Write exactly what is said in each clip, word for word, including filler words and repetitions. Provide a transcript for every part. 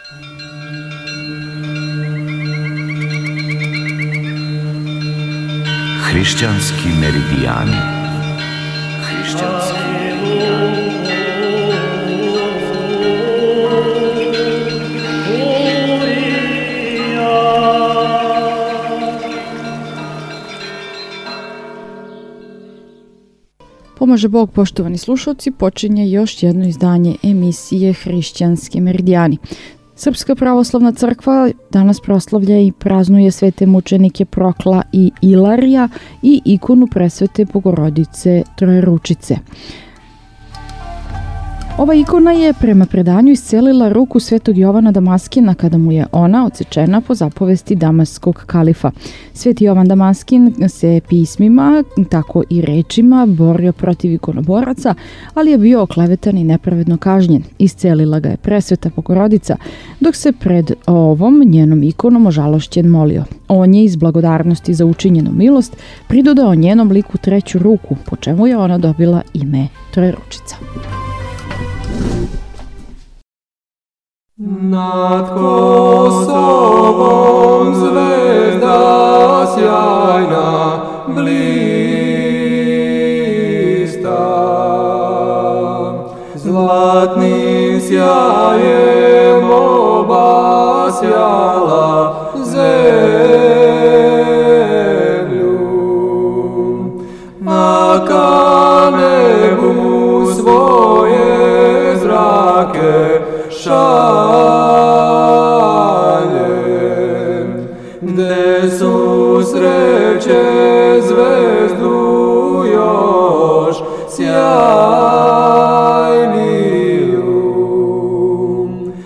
Hrišćanski meridijani. Hrišćanski meridijani. Pomaže Bog, poštovani slušalci, počinje još jedno izdanje emisije Hrišćanski meridijani. Srpska pravoslavna crkva danas proslavlja i praznuje svete mučenike Prokla i Ilarija i ikonu presvete Bogorodice Trojeručice. Ova ikona je prema predanju iscelila ruku svetog Jovana Damaskina kada mu je ona odsečena po zapovesti damaskog kalifa. Sveti Jovan Damaskin se pismima, tako i rečima, borio protiv ikonoboraca, ali je bio oklevetan i nepravedno kažnjen. Iscelila ga je presveta Bogorodica, dok se pred ovom njenom ikonom ožalošćen molio. On je iz blagodarnosti za učinjenu milost pridodao njenom liku treću ruku, po čemu je ona dobila ime Trojeručica. Nad Kosovom zvezda sjajna blista, zlatnim sjajem obasjala zemlju. Naka nebu svoje zrake šaljem, gde susreće zvezdu još sjajniju.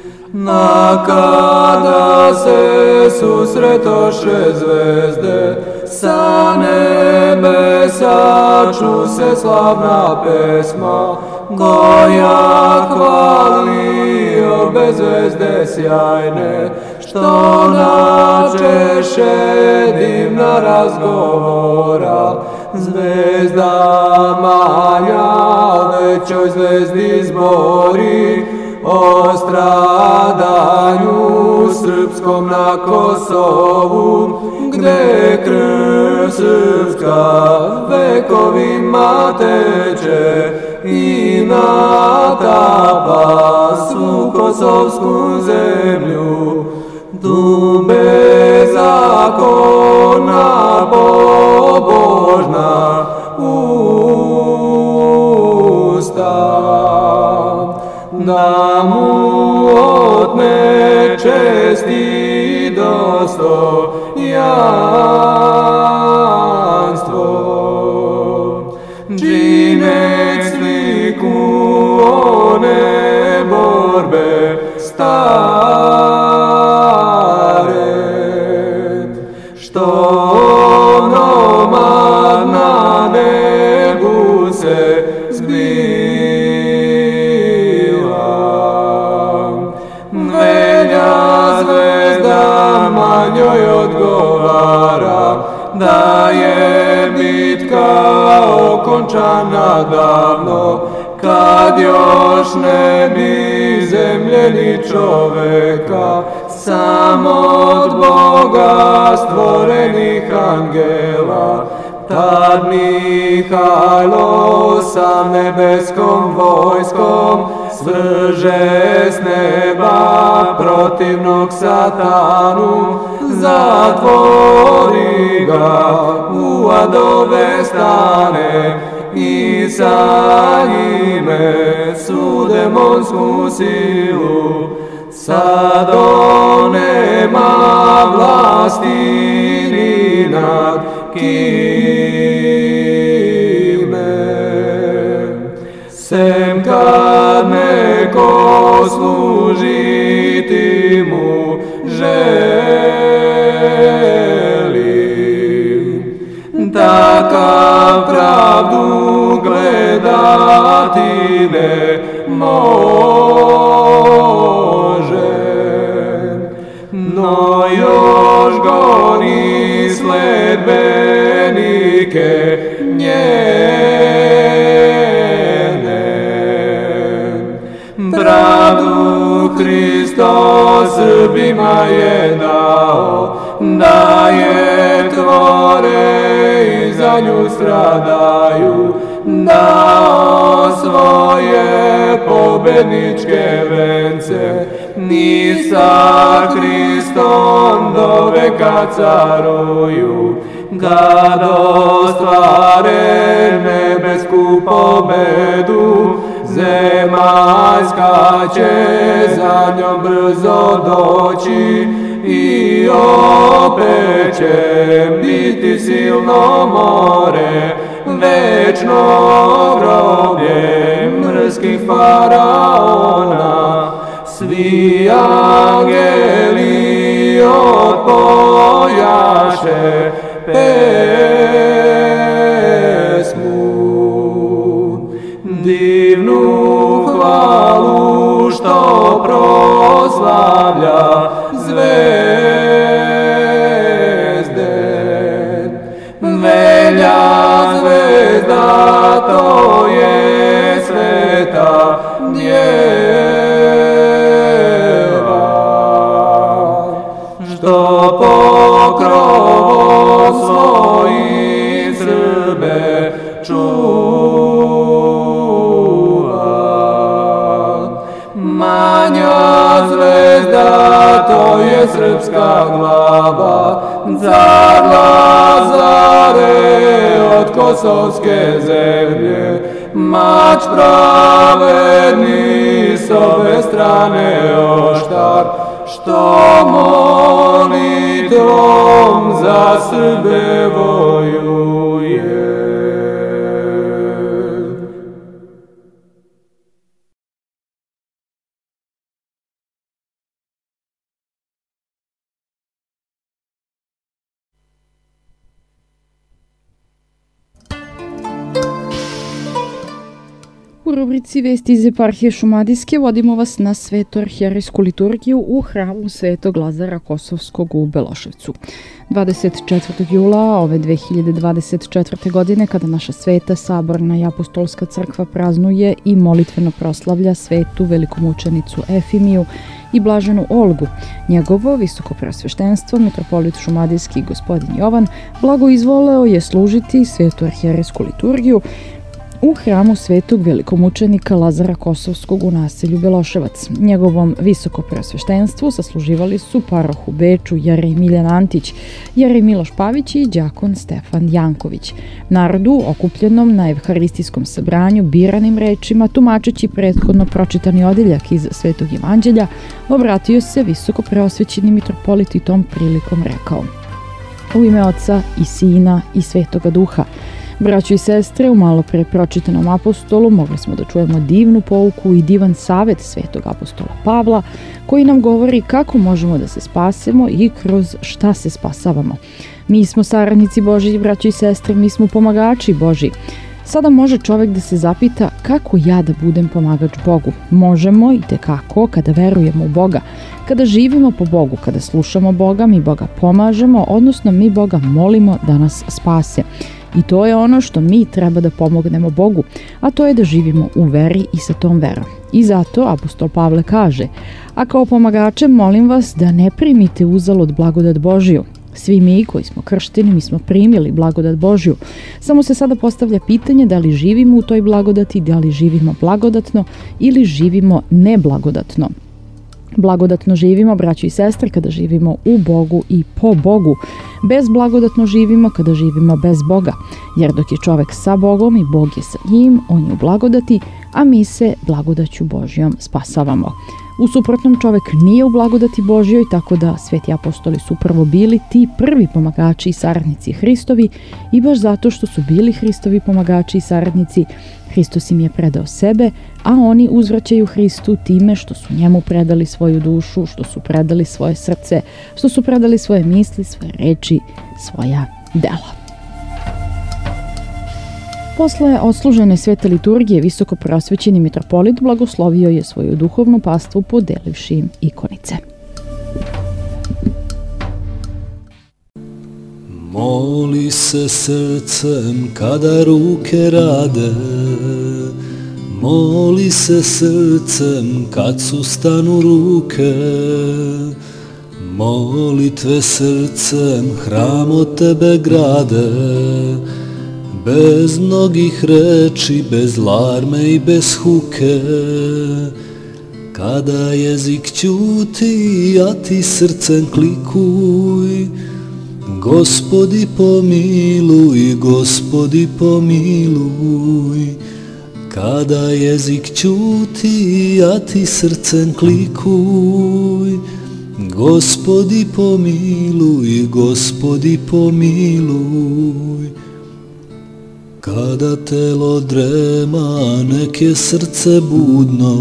Nakada se susretoše zvezde sa nebesa, ču se slavna pesma koja hvali obe zvezde sjajne, što načeše divna razgovora. Zvezda manja većoj zvezdi zbori o stradanju srpskom na Kosovu, gde krv srpska vekovima teče i natapa svu kosovsku zemlju. Tu bezakona pobožna usta, da mu otme čest i dostojanstvo. Džinec sliku one borbe stare, što onomad na nebu se zbila. Velja zvezda manjoj odgovara da je bitka okončana davno, kad još ne bi zemlje ni čoveka, samo od Boga stvorenih angela. Tad Mihajlo sa nebeskom vojskom svrže s neba protivnog satanu, zatvori ga u adove stane i sa njime svu demonsku silu. Sad on nema vlasti ni nad kime, sem kad neko služiti mu želi. Takav pravdu gledati ne može, no još goni sledbenike njene. Pravdu Hristos Srbima je dao, da je tvore i za nju stradaju, dao svoje pobedničke vence, ni sa Hristom do veka caruju, kad ostvare nebesku pobedu, zemaljska će za njom brzo doći i opet će biti silno more, večno groblje mrskih faraona. Svi angeli otpojaše pesmu, divnu hvalu što proslavlja zvezde. Velja zvezda, to je sveta djeva, što pokrovom svojim Srbe čuva. Manja zvezda, to je srpska glava, car Lazare od kosovske zemlje, mač pravedni s obe strane oštar, što molitvom za Srbe vojuje. U rubrici Vesti iz eparhije Šumadijske vodimo vas na svetu arhijerejsku liturgiju u hramu Svetog Lazara Kosovskog u Beloševcu. dvadeset četvrtog jula ove dve hiljade dvadeset četvrte. godine, kada naša sveta, saborna i apostolska crkva praznuje i molitveno proslavlja svetu velikomučenicu Efimiju i blaženu Olgu, njegovo visoko preosveštenstvo, mitropolit Šumadijski gospodin Jovan, blagoizvoleo je služiti svetu arhijerejsku liturgiju u hramu svetog velikomučenika Lazara Kosovskog u naselju Beloševac. Njegovom visoko preosveštenstvu sasluživali su paroh u Beču Jerej Miljan Antić, Jerej Miloš Pavić i đakon Stefan Janković. Narodu okupljenom na evharistijskom sabranju biranim rečima, tumačeći prethodno pročitani odeljak iz Svetog evanđelja, obratio se visoko preosvećeni mitropolit i tom prilikom rekao: u ime Oca i Sina i Svetoga Duha. Braćo i sestre, u malo pre pročitanom apostolu mogli smo da čujemo divnu pouku i divan savet svetog apostola Pavla, koji nam govori kako možemo da se spasemo i kroz šta se spasavamo. Mi smo saradnici Božji, braćo i sestre, mi smo pomagači Božji. Sada može čovjek da se zapita kako ja da budem pomagač Bogu. Možemo i tekako kada verujemo u Boga, kada živimo po Bogu, kada slušamo Boga, mi Boga pomažemo, odnosno mi Boga molimo da nas spase. I to je ono što mi treba da pomognemo Bogu, a to je da živimo u veri i sa tom verom. I zato apostol Pavle kaže: a kao pomagače molim vas da ne primite uzalud blagodat Božiju. Svi mi koji smo kršteni, mi smo primili blagodat Božju. Samo se sada postavlja pitanje da li živimo u toj blagodati, da li živimo blagodatno ili živimo neblagodatno. Blagodatno živimo, braćo i sestre, kada živimo u Bogu i po Bogu. Bezblagodatno živimo kada živimo bez Boga, jer dok je čovek sa Bogom i Bog je sa njim, on je u blagodati, a mi se blagodaću Božjom spasavamo. U suprotnom, čovek nije u blagodati Božjoj, tako da sveti apostoli su prvo bili ti prvi pomagači i saradnici Hristovi i baš zato što su bili Hristovi pomagači i saradnici, Hristos im je predao sebe, a oni uzvraćaju Hristu time što su njemu predali svoju dušu, što su predali svoje srce, što su predali svoje misli, svoje reči, svoja dela. Posle odslužene svete liturgije, visoko preosvećeni mitropolit blagoslovio je svoju duhovnu pastvu podelivši im ikonice. Moli se srcem kada ruke rade, Moli se srcem kad sustanu ruke, molitve srcem hram od tebe grade, bez mnogih reči, bez larme i bez huke. Kada jezik ćuti, a ti srcem klikuj, Gospodi pomiluj, Gospodi pomiluj. Kada jezik ćuti, a ti srcem klikuj, Gospodi pomiluj, Gospodi pomiluj. Kada telo drema, nek je srce budno,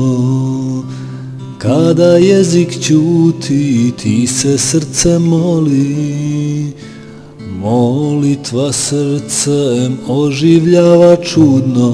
kada jezik ćuti, ti se srce moli. Molitva srcem oživljava čudno,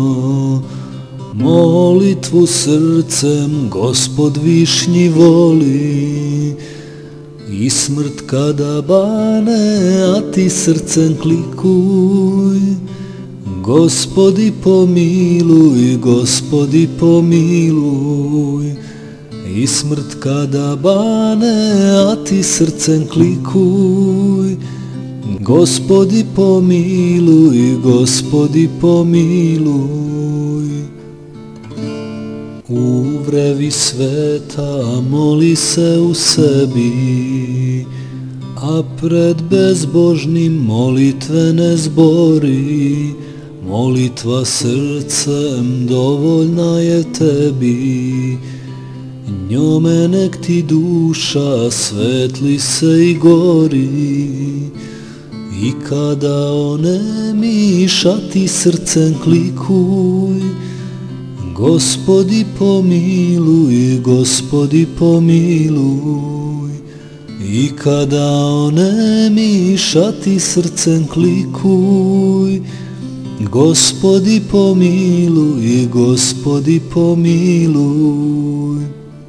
molitvu srcem Gospod višnji voli. I smrt kada bane, a ti srcem klikuj, Gospodi pomiluj, Gospodi pomiluj. I smrt kada bane, a ti srcem klikuj, Gospodi pomiluj, Gospodi pomiluj. Uvrevi sveta, moli se u sebi, a pred bezbožnim molitve ne zbori. Molitva srcem dovoljna je tebi, njome nek ti duša svetli se i gori. I kada onemiš, a ti srcem klikuj, Gospodi pomiluj, Gospodi pomiluj. I kada onemiš, a ti srcem klikuj, Gospodi pomiluj, Gospodi pomiluj.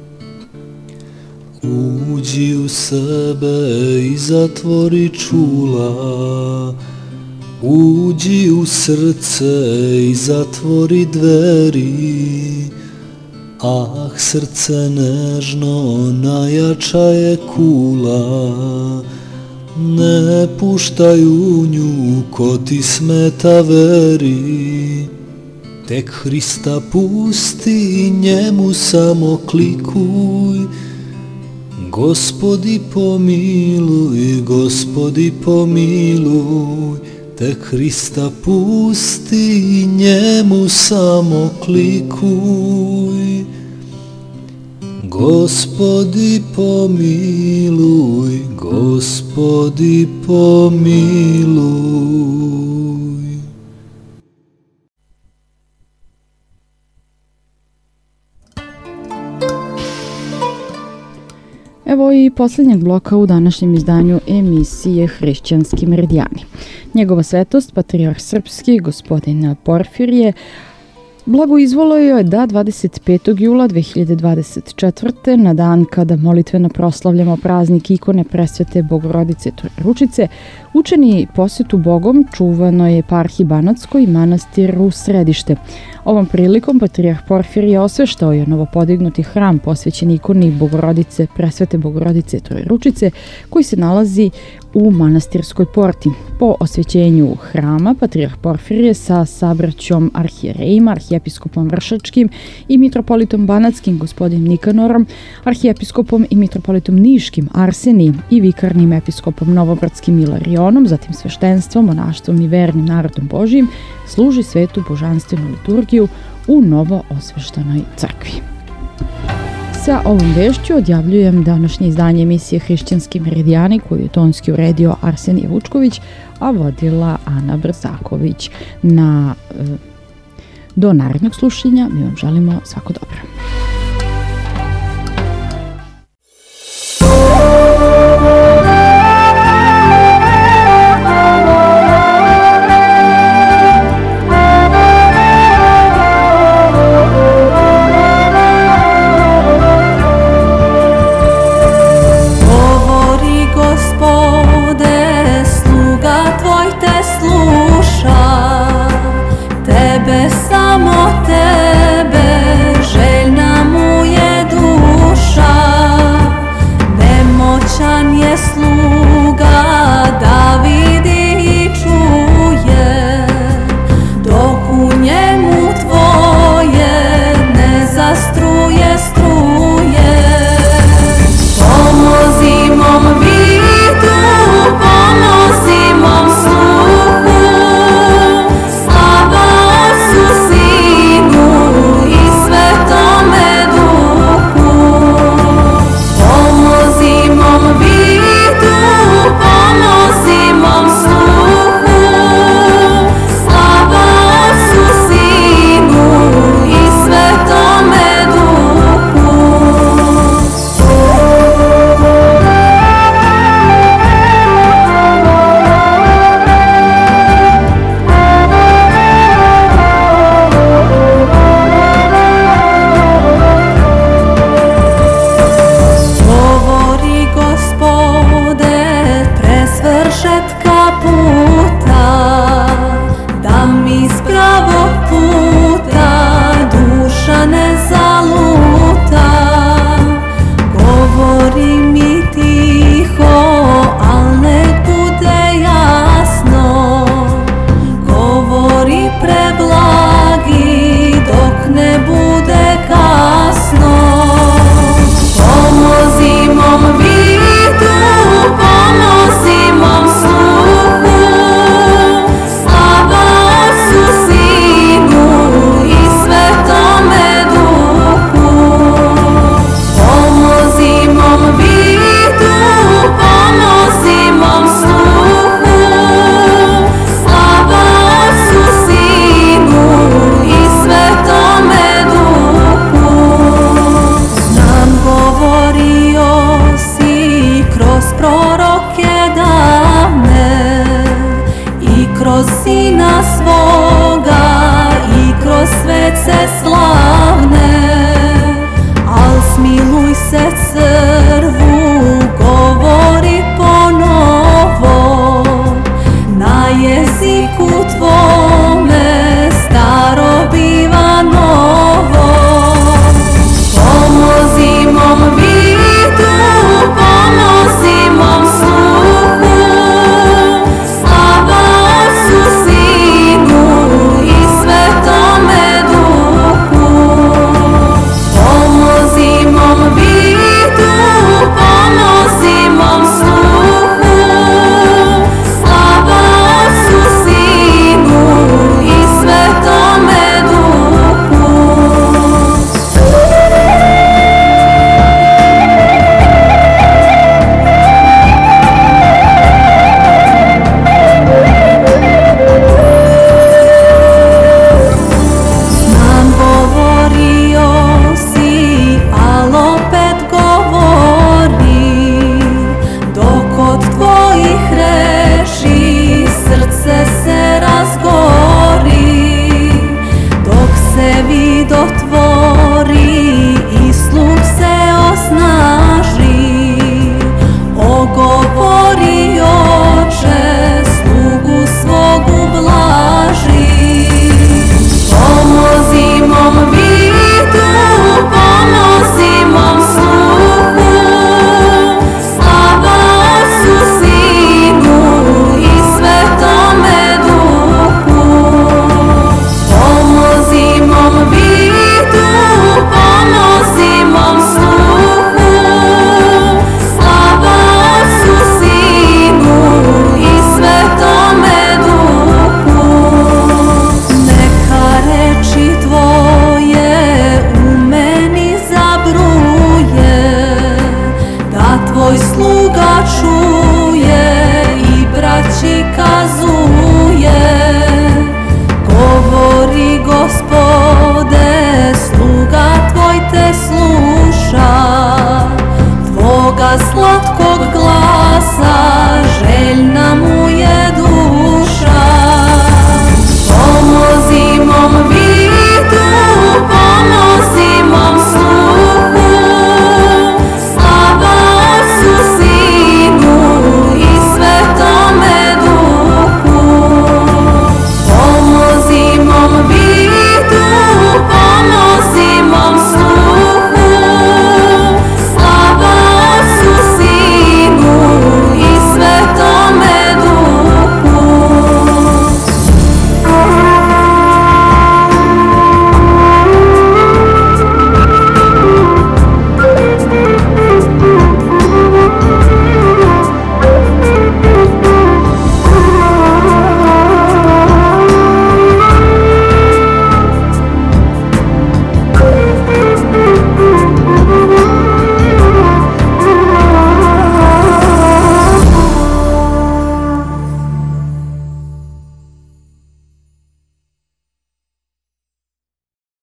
Uđi u sebe i zatvori čula, uđi u srce i zatvori dveri. Ah, srce nežno, najjača je kula, ne puštaj u nju ko ti smeta veri. Tek Hrista pusti, njemu samo klikuj, Gospodi pomiluj, Gospodi pomiluj. Tek Hrista pusti, njemu samo klikuj, Gospodi pomiluj, Gospodi pomiluj. Evo i posljednjeg bloka u današnjem izdanju emisije Hrišćanski meridijani. Njegova svetost, patrijarh srpski, gospodin Porfirije, blagoizvolio je da dvadeset petog jula dve hiljade dvadeset četvrte. na dan kada molitveno proslavljamo praznik ikone Presvete Bogorodice Trojeručice, učeni posjetu Bogom čuvanoj eparhiji Banatskoj manastiru Središte. Ovom prilikom patrijarh Porfirije osveštao je novopodignuti hram posvećen ikoni Bogorodice, Presvete Bogorodice Trojeručice, koji se nalazi u manastirskoj porti. Po osvećenju hrama, patrijarh Porfirije sa sabraćom arhijerejima, arhijepiskopom Vršačkim i mitropolitom Banatskim gospodin Nikanorom, arhijepiskopom i mitropolitom Niškim Arsenijem i vikarnim episkopom Novobradskim Ilarionom, zatim sveštenstvom, monaštvom i vernim narodom Božijim, služi svetu božanstvenu liturgiju u novo osveštanoj crkvi. Sa ovom vešću odjavljujem današnje izdanje emisije Hrišćanski meridijani, koju je tonski uredio Arsenije Vučković, a vodila Ana Brzaković. Na, do narednog slušanja mi vam želimo svako dobro.